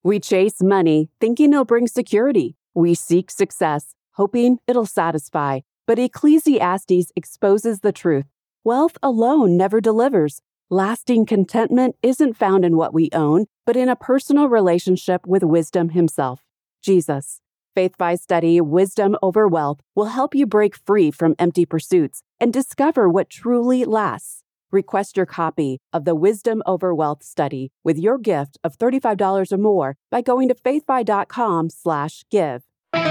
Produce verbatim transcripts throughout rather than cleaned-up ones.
We chase money, thinking it'll bring security. We seek success, hoping it'll satisfy. But Ecclesiastes exposes the truth. Wealth alone never delivers. Lasting contentment isn't found in what we own, but in a personal relationship with wisdom himself, Jesus. Faith by Study, Wisdom Over Wealth will help you break free from empty pursuits and discover what truly lasts. Request your copy of the Wisdom Over Wealth study with your gift of thirty-five dollars or more by going to faithby.com slash give.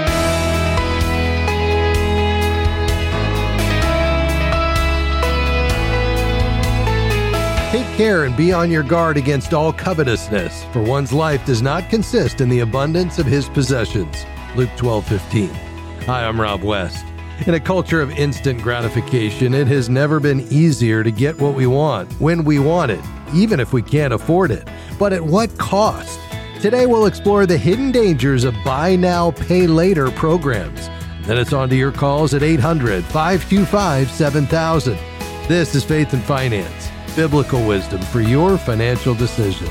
Take care and be on your guard against all covetousness, for one's life does not consist in the abundance of his possessions. Luke twelve fifteen. Hi, I'm Rob West. In a culture of instant gratification, it has never been easier to get what we want, when we want it, even if we can't afford it. But at what cost? Today we'll explore the hidden dangers of buy now, pay later programs. Then it's on to your calls at eight hundred, five two five, seven thousand. This is Faith and Finance, biblical wisdom for your financial decisions.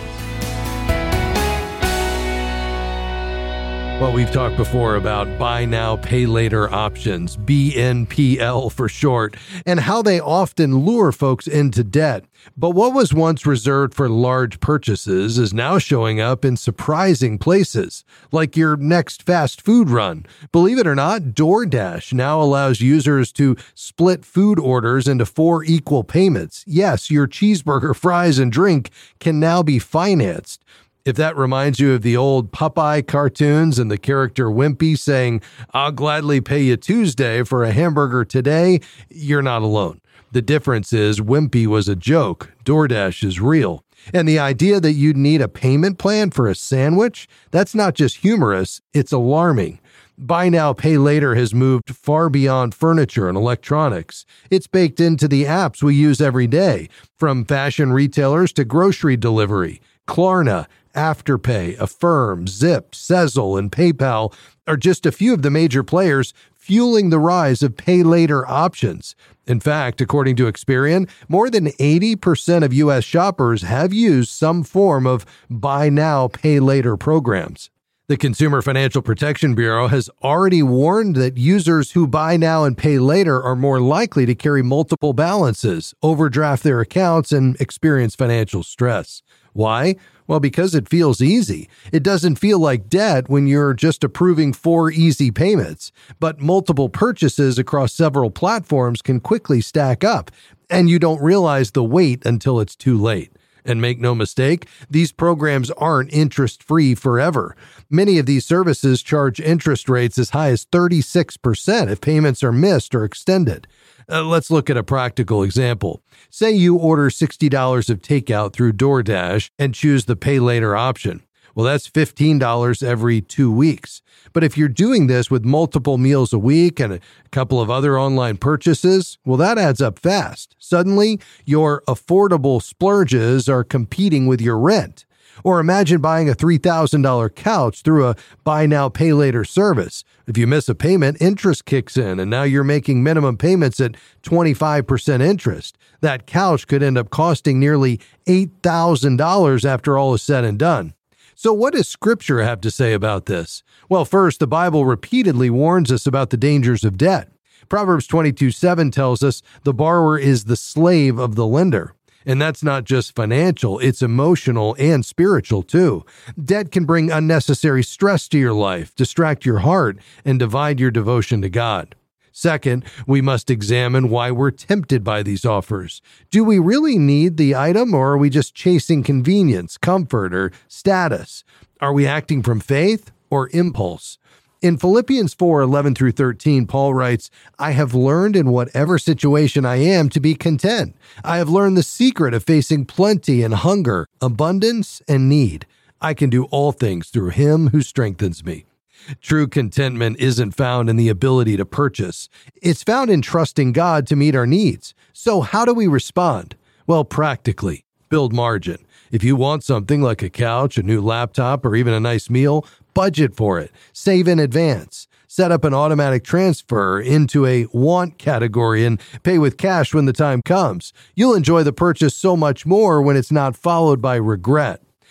Well, we've talked before about buy now, pay later options, B N P L for short, and how they often lure folks into debt. But what was once reserved for large purchases is now showing up in surprising places, like your next fast food run. Believe it or not, DoorDash now allows users to split food orders into four equal payments. Yes, your cheeseburger, fries, and drink can now be financed. If that reminds you of the old Popeye cartoons and the character Wimpy saying, "I'll gladly pay you Tuesday for a hamburger today," you're not alone. The difference is Wimpy was a joke. DoorDash is real. And the idea that you'd need a payment plan for a sandwich, that's not just humorous, it's alarming. Buy now, pay later has moved far beyond furniture and electronics. It's baked into the apps we use every day, from fashion retailers to grocery delivery. Klarna, Afterpay, Affirm, Zip, Sezzle, and PayPal are just a few of the major players fueling the rise of pay later options. In fact, according to Experian, more than eighty percent of U S shoppers have used some form of buy now, pay later programs. The Consumer Financial Protection Bureau has already warned that users who buy now and pay later are more likely to carry multiple balances, overdraft their accounts, and experience financial stress. Why? Well, because it feels easy. It doesn't feel like debt when you're just approving four easy payments. But multiple purchases across several platforms can quickly stack up, and you don't realize the weight until it's too late. And make no mistake, these programs aren't interest-free forever. Many of these services charge interest rates as high as thirty-six percent if payments are missed or extended. Uh, let's look at a practical example. Say you order sixty dollars of takeout through DoorDash and choose the pay later option. Well, that's fifteen dollars every two weeks. But if you're doing this with multiple meals a week and a couple of other online purchases, well, that adds up fast. Suddenly, your affordable splurges are competing with your rent. Or imagine buying a three thousand dollars couch through a buy now, pay later service. If you miss a payment, interest kicks in, and now you're making minimum payments at twenty-five percent interest. That couch could end up costing nearly eight thousand dollars after all is said and done. So what does Scripture have to say about this? Well, first, the Bible repeatedly warns us about the dangers of debt. Proverbs twenty-two seven tells us the borrower is the slave of the lender. And that's not just financial, it's emotional and spiritual too. Debt can bring unnecessary stress to your life, distract your heart, and divide your devotion to God. Second, we must examine why we're tempted by these offers. Do we really need the item, or are we just chasing convenience, comfort, or status? Are we acting from faith or impulse? In Philippians four eleven through thirteen, Paul writes, "I have learned in whatever situation I am to be content. I have learned the secret of facing plenty and hunger, abundance and need. I can do all things through him who strengthens me." True contentment isn't found in the ability to purchase. It's found in trusting God to meet our needs. So how do we respond? Well, practically, build margin. If you want something like a couch, a new laptop, or even a nice meal, budget for it. Save in advance. Set up an automatic transfer into a want category and pay with cash when the time comes. You'll enjoy the purchase so much more when it's not followed by regret.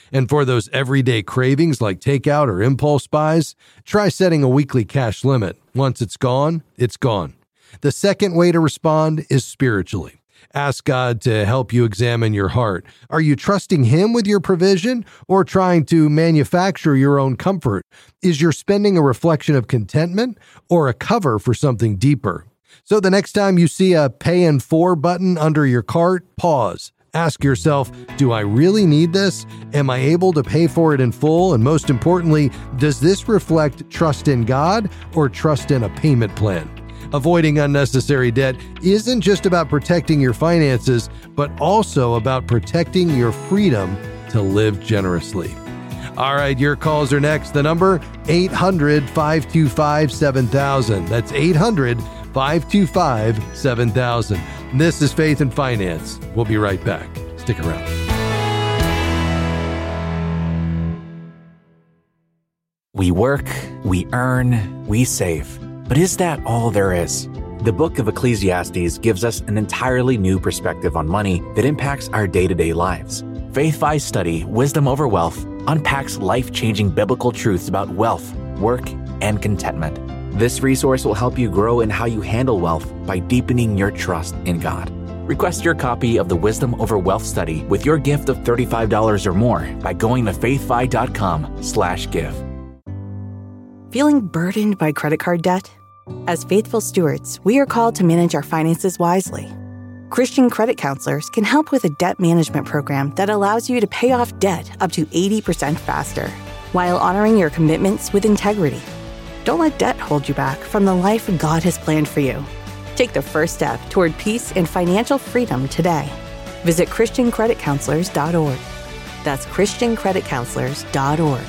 And for those everyday cravings like takeout or impulse buys, try setting a weekly cash limit. Once it's gone, it's gone. The second way to respond is spiritually. Ask God to help you examine your heart. Are you trusting Him with your provision or trying to manufacture your own comfort? Is your spending a reflection of contentment or a cover for something deeper? So the next time you see a pay in four button under your cart, pause. Ask yourself, do I really need this? Am I able to pay for it in full? And most importantly, does this reflect trust in God or trust in a payment plan? Avoiding unnecessary debt isn't just about protecting your finances, but also about protecting your freedom to live generously. All right, your calls are next. The number, eight hundred, five two five, seven thousand. That's eight hundred, five two five, seven thousand. This is Faith and Finance. We'll be right back. Stick around. We work, we earn, we save. But is that all there is? The book of Ecclesiastes gives us an entirely new perspective on money that impacts our day-to-day lives. Faith-Fi's study, Wisdom Over Wealth, unpacks life-changing biblical truths about wealth, work, and contentment. This resource will help you grow in how you handle wealth by deepening your trust in God. Request your copy of the Wisdom Over Wealth study with your gift of thirty-five dollars or more by going to faithfi.com slash give. Feeling burdened by credit card debt? As faithful stewards, we are called to manage our finances wisely. Christian credit counselors can help with a debt management program that allows you to pay off debt up to eighty percent faster, while honoring your commitments with integrity. Don't let debt hold you back from the life God has planned for you. Take the first step toward peace and financial freedom today. Visit Christian Credit Counselors dot org. That's Christian Credit Counselors dot org.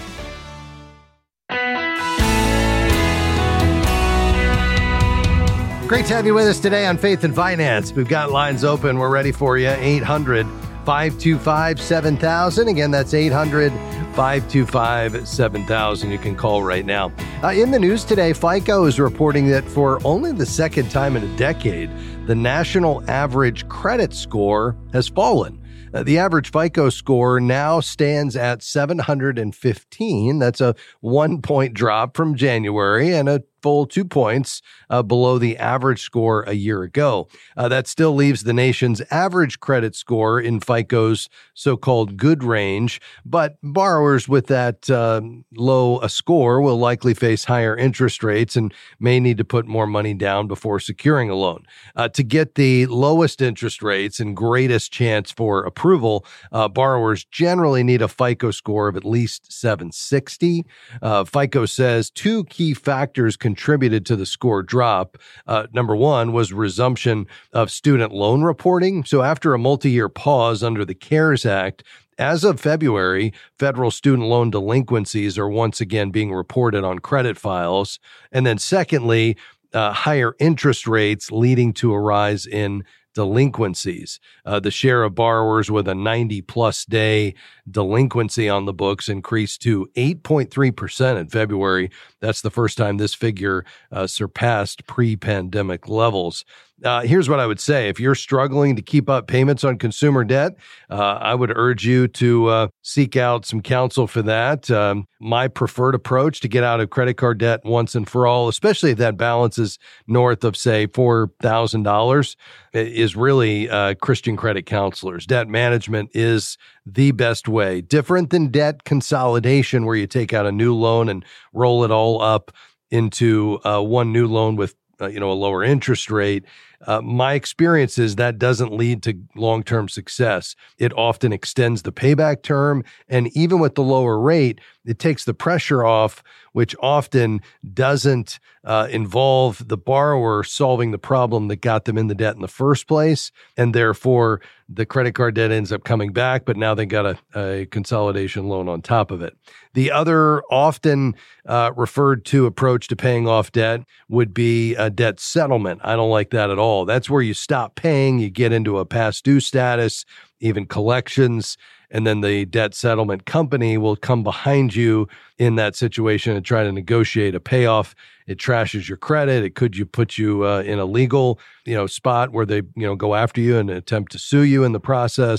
Great to have you with us today on Faith and Finance. We've got lines open. We're ready for you. eight hundred, five two five, seven thousand. Again, that's eight hundred, five two five, seven thousand. You can call right now. Uh, in the news today, FICO is reporting that for only the second time in a decade, the national average credit score has fallen. Uh, the average FICO score now stands at seven hundred fifteen. That's a one-point drop from January and a full two points uh, below the average score a year ago. Uh, that still leaves the nation's average credit score in FICO's so-called good range, but borrowers with that uh, low a score will likely face higher interest rates and may need to put more money down before securing a loan. Uh, to get the lowest interest rates and greatest chance for approval, uh, borrowers generally need a FICO score of at least seven sixty. Uh, FICO says two key factors contributed to the score drop. Uh, number one was resumption of student loan reporting. So after a multi-year pause under the CARES Act, as of February, federal student loan delinquencies are once again being reported on credit files. And then secondly, uh, higher interest rates leading to a rise in delinquencies. Uh, the share of borrowers with a ninety plus day delinquency on the books increased to eight point three percent in February. That's the first time this figure uh, surpassed pre-pandemic levels. Uh, here's what I would say. If you're struggling to keep up payments on consumer debt, uh, I would urge you to uh, seek out some counsel for that. Um, my preferred approach to get out of credit card debt once and for all, especially if that balance is north of, say, four thousand dollars, is really uh, Christian credit counselors. Debt management is the best way. Different than debt consolidation, where you take out a new loan and roll it all up into uh, one new loan with uh, you know a lower interest rate. Uh, my experience is that doesn't lead to long-term success. It often extends the payback term, and even with the lower rate, it takes the pressure off, which often doesn't uh, involve the borrower solving the problem that got them in the debt in the first place, and therefore the credit card debt ends up coming back, but now they got a, a consolidation loan on top of it. The other often uh, referred to approach to paying off debt would be a debt settlement. I don't like that at all. That's where you stop paying, you get into a past due status, even collections, and then the debt settlement company will come behind you in that situation and try to negotiate a payoff. It trashes your credit. It could you put you uh, in a legal, you know, spot where they, you know, go after you and attempt to sue you in the process.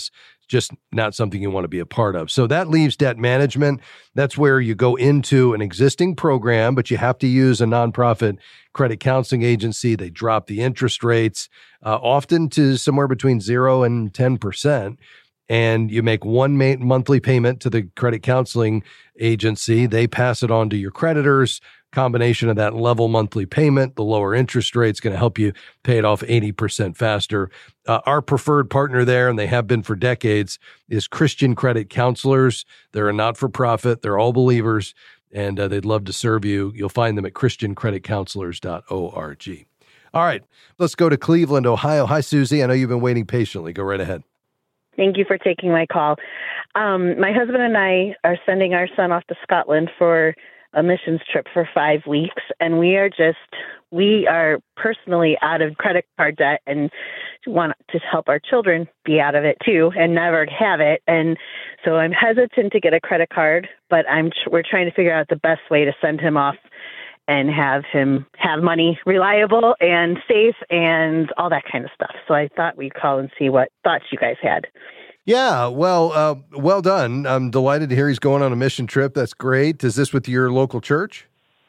just not something you want to be a part of. So that leaves debt management. That's where you go into an existing program, but you have to use a nonprofit credit counseling agency. They drop the interest rates, uh, often to somewhere between zero and ten percent. And you make one ma- monthly payment to the credit counseling agency. They pass it on to your creditors. Combination of that level monthly payment, the lower interest rate is going to help you pay it off eighty percent faster. Uh, our preferred partner there, and they have been for decades, is Christian Credit Counselors. They're a not-for-profit. They're all believers, and uh, they'd love to serve you. You'll find them at christian credit counselors dot org. All right, let's go to Cleveland, Ohio. Hi, Susie. I know you've been waiting patiently. Go right ahead. Thank you for taking my call. Um, my husband and I are sending our son off to Scotland for a missions trip for five weeks. And we are just, we are personally out of credit card debt and want to help our children be out of it too and never have it. And so I'm hesitant to get a credit card, but I'm, we're trying to figure out the best way to send him off and have him have money reliable and safe and all that kind of stuff. So I thought we'd call and see what thoughts you guys had. Yeah, well, uh, well done. I'm delighted to hear he's going on a mission trip. That's great. Is this with your local church?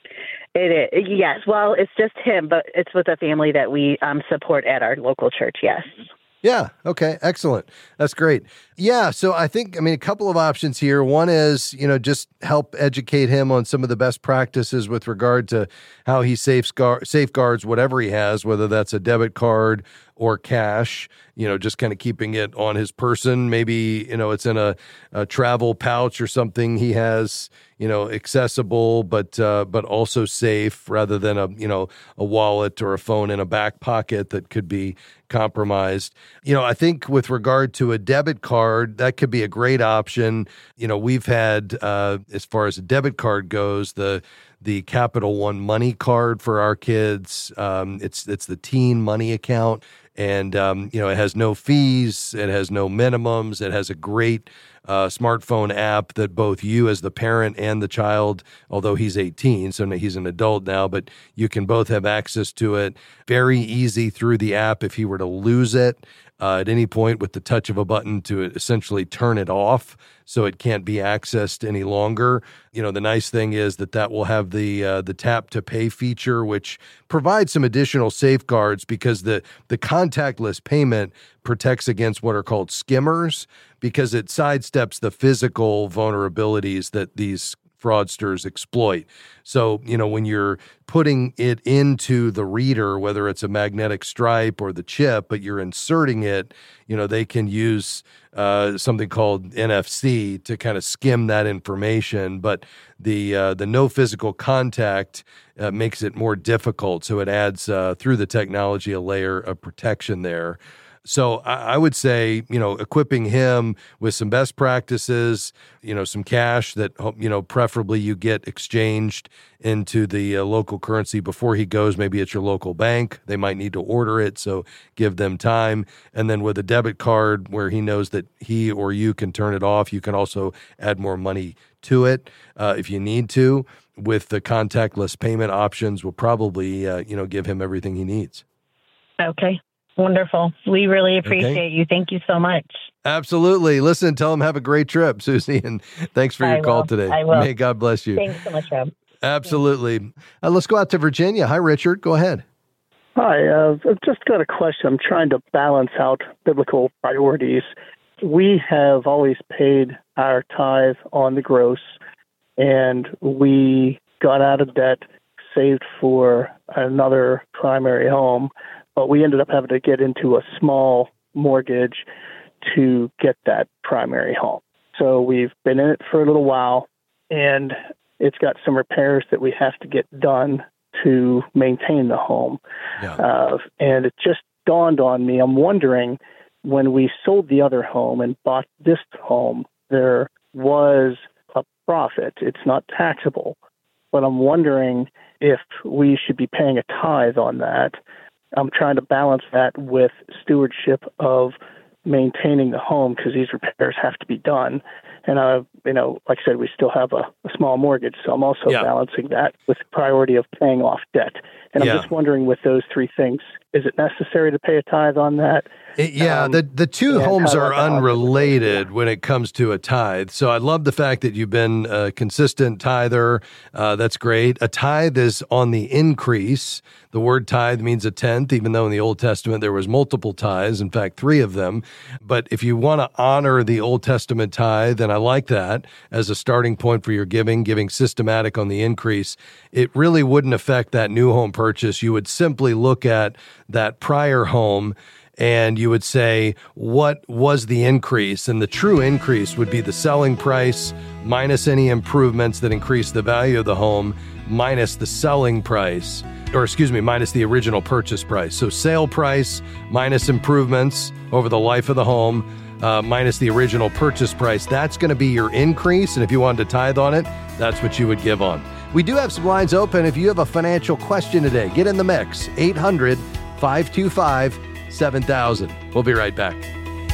It is, yes. Well, it's just him, but it's with a family that we um, support at our local church, yes. Yeah. Okay. Excellent. That's great. Yeah. So I think, I mean, a couple of options here. One is, you know, just help educate him on some of the best practices with regard to how he safeguard, safeguards whatever he has, whether that's a debit card or cash, you know, just kind of keeping it on his person. Maybe, you know, it's in a, a travel pouch or something he has, you know, accessible, but, uh, but also safe rather than a, you know, a wallet or a phone in a back pocket that could be compromised. You know, I think with regard to a debit card, that could be a great option. You know, we've had, uh, as far as a debit card goes, the the Capital One Money card for our kids. Um, it's it's the teen money account, and um, you know, it has no fees, it has no minimums, it has a great uh, smartphone app that both you as the parent and the child, although he's eighteen, so he's an adult now, but you can both have access to it. Very easy through the app if he were to lose it uh, at any point with the touch of a button to essentially turn it off so it can't be accessed any longer. You know, the nice thing is that that will have the uh, the tap to pay feature, which provides some additional safeguards because the the contactless payment protects against what are called skimmers, because it sidesteps the physical vulnerabilities that these fraudsters exploit. So, you know, when you're putting it into the reader, whether it's a magnetic stripe or the chip, but you're inserting it, you know, they can use uh, something called N F C to kind of skim that information. But the uh, the no physical contact uh, makes it more difficult. So it adds uh, through the technology a layer of protection there. So I would say, you know, equipping him with some best practices, you know, some cash that, you know, preferably you get exchanged into the uh, local currency before he goes. Maybe it's your local bank. They might need to order it, so give them time. And then with a debit card where he knows that he or you can turn it off, you can also add more money to it uh, if you need to. With the contactless payment options, will probably, uh, you know, give him everything he needs. Okay. Wonderful. We really appreciate Okay. you. Thank you so much. Absolutely. Listen, tell him have a great trip, Susie, and thanks for your I call will. today. I will. May God bless you. Thanks so much, Rob. Absolutely. Uh, let's go out to Virginia. Hi, Richard. Go ahead. Hi. Uh, I've just got a question. I'm trying to balance out biblical priorities. We have always paid our tithe on the gross, and we got out of debt, saved for another primary home, but we ended up having to get into a small mortgage to get that primary home. So we've been in it for a little while, and it's got some repairs that we have to get done to maintain the home. Yeah. Uh, and it just dawned on me, I'm wondering, when we sold the other home and bought this home, there was a profit. It's not taxable, but I'm wondering if we should be paying a tithe on that. I'm trying to balance that with stewardship of maintaining the home because these repairs have to be done. And, uh, you know, like I said, we still have a, a small mortgage, so I'm also Yeah. balancing that with the priority of paying off debt. And Yeah. I'm just wondering, with those three things, is it necessary to pay a tithe on that? It, yeah, Um, the, the two and homes how are about the house? unrelated when it comes to a tithe. So I love the fact that you've been a consistent tither. Uh, that's great. A tithe is on the increase. The word tithe means a tenth, even though in the Old Testament there was multiple tithes, in fact, three of them. But if you want to honor the Old Testament tithe, then I like that as a starting point for your giving, giving systematic on the increase. It really wouldn't affect that new home purchase. You would simply look at that prior home and you would say, what was the increase? And the true increase would be the selling price minus any improvements that increase the value of the home minus the selling price, or excuse me, minus the original purchase price. So sale price minus improvements over the life of the home uh, minus the original purchase price. That's going to be your increase. And if you wanted to tithe on it, that's what you would give on. We do have some lines open. If you have a financial question today, get in the mix. eight hundred, five two five, seven thousand. We'll be right back.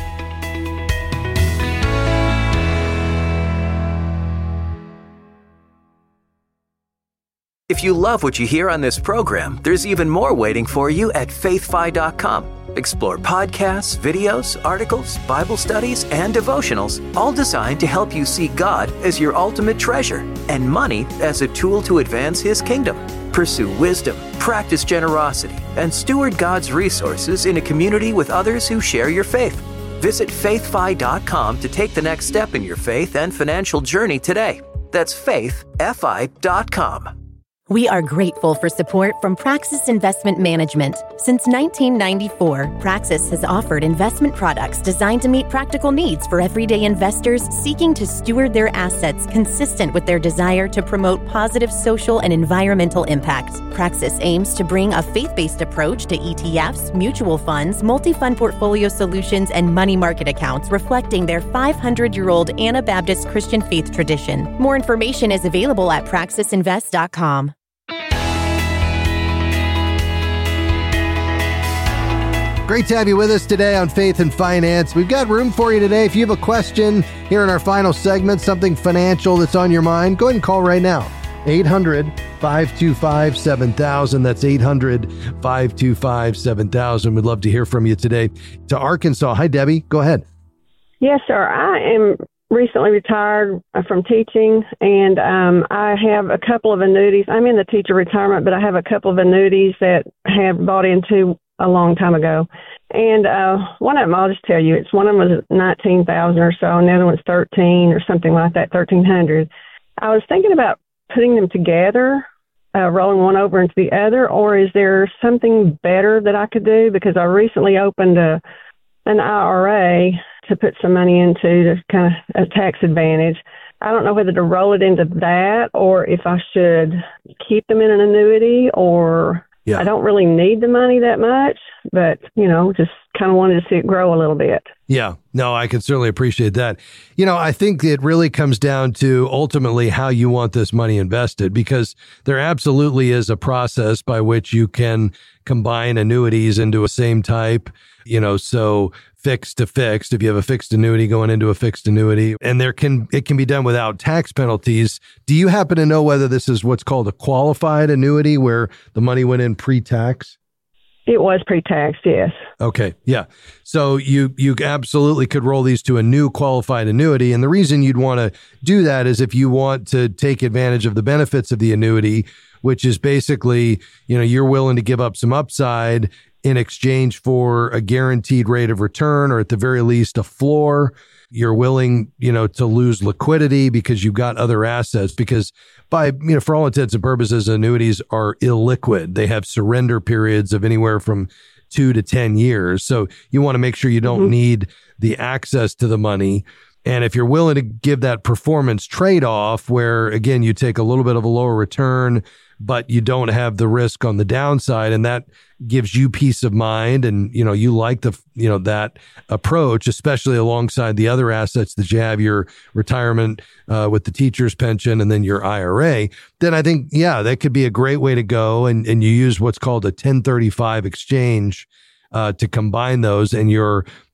If you love what you hear on this program, there's even more waiting for you at faith fi dot com. Explore podcasts, videos, articles, Bible studies, and devotionals, all designed to help you see God as your ultimate treasure and money as a tool to advance His kingdom. Pursue wisdom, practice generosity, and steward God's resources in a community with others who share your faith. Visit faith fi dot com to take the next step in your faith and financial journey today. That's faith fi dot com. We are grateful for support from Praxis Investment Management. Since nineteen ninety-four, Praxis has offered investment products designed to meet practical needs for everyday investors seeking to steward their assets consistent with their desire to promote positive social and environmental impact. Praxis aims to bring a faith-based approach to E T Fs, mutual funds, multi-fund portfolio solutions, and money market accounts reflecting their five hundred year old Anabaptist Christian faith tradition. More information is available at praxis invest dot com. Great to have you with us today on Faith and Finance. We've got room for you today. If you have a question here in our final segment, something financial that's on your mind, go ahead and call right now. eight hundred, five two five, seven thousand. That's eight hundred, five two five, seven thousand. We'd love to hear from you today. To Arkansas. Hi, Debbie. Go ahead. Yes, sir. I am recently retired from teaching, and um, I have a couple of annuities. I'm in the teacher retirement, but I have a couple of annuities that I have bought into a long time ago. And uh, one of them, I'll just tell you, it's one of them was nineteen thousand or so, and the other one's thirteen or something like that, thirteen hundred. I was thinking about putting them together, uh, rolling one over into the other, or is there something better that I could do? Because I recently opened a an I R A to put some money into to kind of a tax advantage. I don't know whether to roll it into that or if I should keep them in an annuity, or yeah. I don't really need the money that much, but, you know, just kind of wanted to see it grow a little bit. Yeah, no, I can certainly appreciate that. You know, I think it really comes down to ultimately how you want this money invested, because there absolutely is a process by which you can combine annuities into a same type, you know, so fixed to fixed, if you have a fixed annuity going into a fixed annuity, and there can, it can be done without tax penalties. Do you happen to know whether this is what's called a qualified annuity where the money went in pre-tax? It was pre-tax, yes. Okay, yeah. So you you absolutely could roll these to a new qualified annuity. And the reason you'd want to do that is if you want to take advantage of the benefits of the annuity, which is basically, you know, you're willing to give up some upside in exchange for a guaranteed rate of return, or at the very least a floor. You're willing, you know, to lose liquidity because you've got other assets, because by, you know, for all intents and purposes, annuities are illiquid. They have surrender periods of anywhere from two to ten years. So you want to make sure you don't mm-hmm. need the access to the money. And if you're willing to give that performance trade-off where, again, you take a little bit of a lower return, but you don't have the risk on the downside, and that gives you peace of mind, and, you know, you like the, you know, that approach, especially alongside the other assets that you have, your retirement uh, with the teacher's pension and then your I R A, then I think, yeah, that could be a great way to go. And, and you use what's called a ten thirty-five exchange uh, to combine those, and your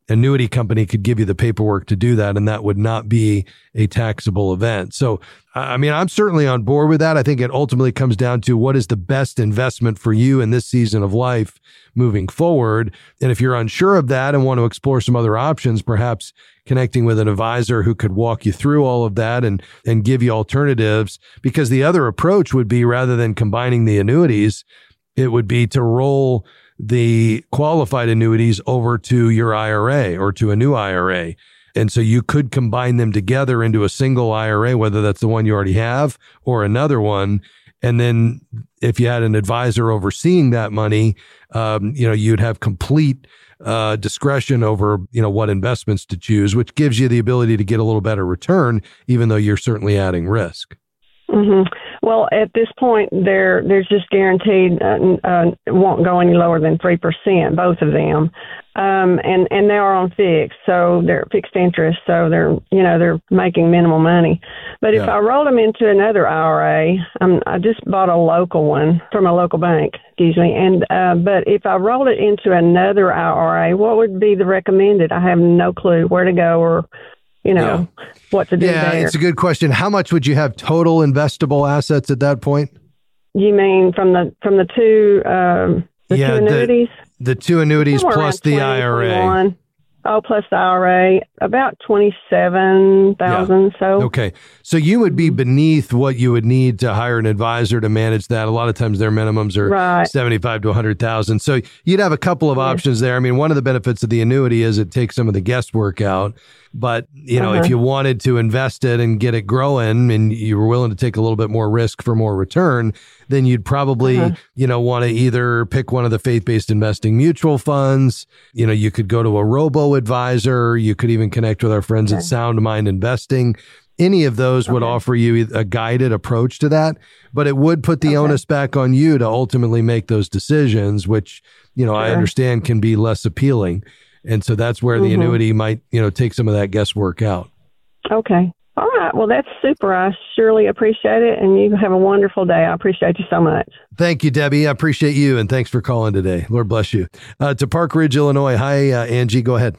annuity company could give you the paperwork to do that, and that would not be a taxable event. So, I mean, I'm certainly on board with that. I think it ultimately comes down to what is the best investment for you in this season of life moving forward. And if you're unsure of that and want to explore some other options, perhaps connecting with an advisor who could walk you through all of that and, and give you alternatives. Because the other approach would be, rather than combining the annuities, it would be to roll the qualified annuities over to your I R A or to a new I R A. And so you could combine them together into a single I R A, whether that's the one you already have or another one. And then if you had an advisor overseeing that money, um, you know, you'd have complete uh, discretion over, you know, what investments to choose, which gives you the ability to get a little better return, even though you're certainly adding risk. Mm-hmm. Well, at this point, they're they're just guaranteed uh, uh, won't go any lower than three percent, both of them, um, and and they are on fixed, so they're fixed interest, so they're you know they're making minimal money. But if Yeah. I roll them into another I R A, um, I just bought a local one from a local bank, excuse me, and uh, but if I rolled it into another I R A, what would be the recommended? I have no clue where to go or. You know, yeah. what to do yeah, there. It's a good question. How much would you have total investable assets at that point? You mean from the from the two um, the yeah, two annuities? The, the two annuities Somewhere plus the twenty, I R A. twenty-one. Oh, plus the I R A, about twenty-seven thousand. Yeah. So okay, so you would be beneath what you would need to hire an advisor to manage that. A lot of times their minimums are right. seventy-five to a hundred thousand. So you'd have a couple of yes. options there. I mean, one of the benefits of the annuity is it takes some of the guesswork out. But, you know, uh-huh. if you wanted to invest it and get it growing and you were willing to take a little bit more risk for more return, then you'd probably, uh-huh. you know, want to either pick one of the faith-based investing mutual funds. You know, you could go to a robo-advisor. You could even connect with our friends okay. at Sound Mind Investing. Any of those would okay. offer you a guided approach to that, but it would put the okay. onus back on you to ultimately make those decisions, which, you know, sure. I understand can be less appealing. And so that's where the mm-hmm. annuity might, you know, take some of that guesswork out. Okay. All right. Well, that's super. I surely appreciate it. And you have a wonderful day. I appreciate you so much. Thank you, Debbie. I appreciate you. And thanks for calling today. Lord bless you. Uh, to Park Ridge, Illinois. Hi, uh, Angie. Go ahead.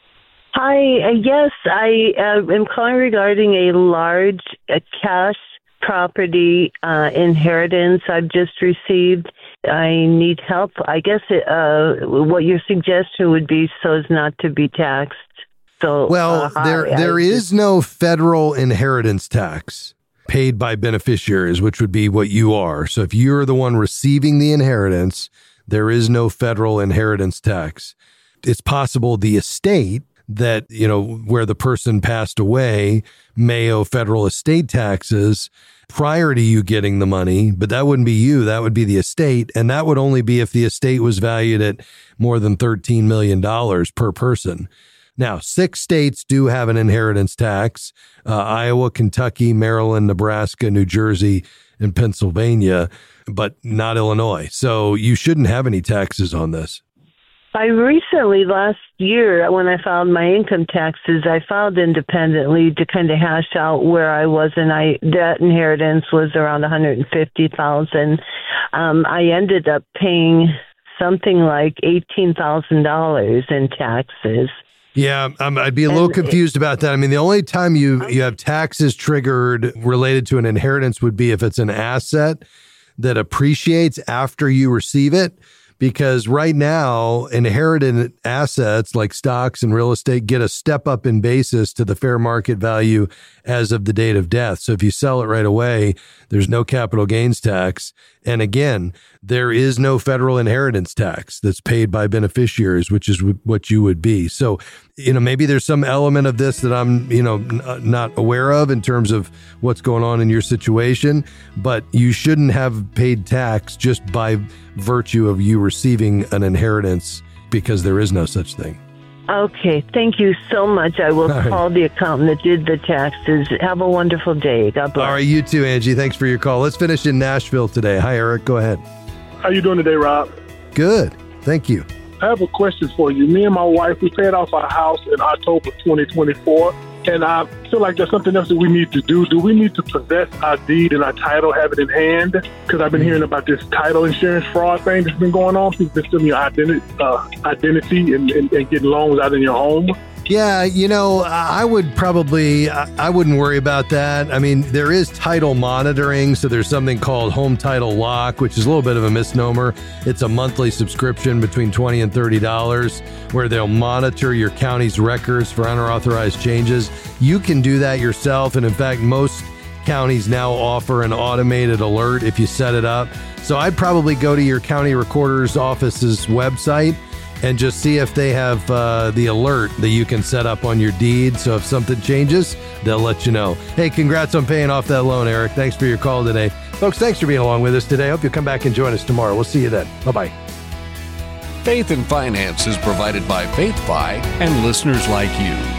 Hi. Uh, yes, I uh, am calling regarding a large uh, cash property uh, inheritance I've just received. I need help. I guess it, uh, what your suggestion would be so as not to be taxed. So well, uh, there I, there I is just, no federal inheritance tax paid by beneficiaries, which would be what you are. So if you're the one receiving the inheritance, there is no federal inheritance tax. It's possible the estate that, you know, where the person passed away may owe federal estate taxes prior to you getting the money, but that wouldn't be you. That would be the estate. And that would only be if the estate was valued at more than thirteen million dollars per person. Now, six states do have an inheritance tax, uh, Iowa, Kentucky, Maryland, Nebraska, New Jersey, and Pennsylvania, but not Illinois. So you shouldn't have any taxes on this. I recently, last year, when I filed my income taxes, I filed independently to kind of hash out where I was, and I that inheritance was around one hundred fifty thousand dollars. Um, I ended up paying something like eighteen thousand dollars in taxes. Yeah, um, I'd be a little and confused it, about that. I mean, the only time you, you have taxes triggered related to an inheritance would be if it's an asset that appreciates after you receive it. Because right now, inherited assets like stocks and real estate get a step up in basis to the fair market value as of the date of death. So if you sell it right away, there's no capital gains tax. And again, there is no federal inheritance tax that's paid by beneficiaries, which is what you would be. So, you know, maybe there's some element of this that I'm, you know, n- not aware of in terms of what's going on in your situation, but you shouldn't have paid tax just by virtue of you receiving an inheritance, because there is no such thing. Okay, thank you so much. I will All call right. the accountant that did the taxes. Have a wonderful day. God bless. All right, you too, Angie. Thanks for your call. Let's finish in Nashville today. Hi, Eric. Go ahead. How you doing today, Rob? Good. Thank you. I have a question for you. Me and my wife, we paid off our house in October twenty twenty-four, And I feel like there's something else that we need to do. Do we need to possess our deed and our title, have it in hand? Because I've been hearing about this title insurance fraud thing that's been going on. People been stealing your identity, uh, identity and, and, and getting loans out in your home. Yeah, you know, I would probably, I wouldn't worry about that. I mean, there is title monitoring. So there's something called Home Title Lock, which is a little bit of a misnomer. It's a monthly subscription between twenty dollars and thirty dollars where they'll monitor your county's records for unauthorized changes. You can do that yourself. And in fact, most counties now offer an automated alert if you set it up. So I'd probably go to your county recorder's office's website and just see if they have uh, the alert that you can set up on your deed. So if something changes, they'll let you know. Hey, congrats on paying off that loan, Eric. Thanks for your call today. Folks, thanks for being along with us today. I hope you'll come back and join us tomorrow. We'll see you then. Bye-bye. Faith and Finance is provided by FaithFi and listeners like you.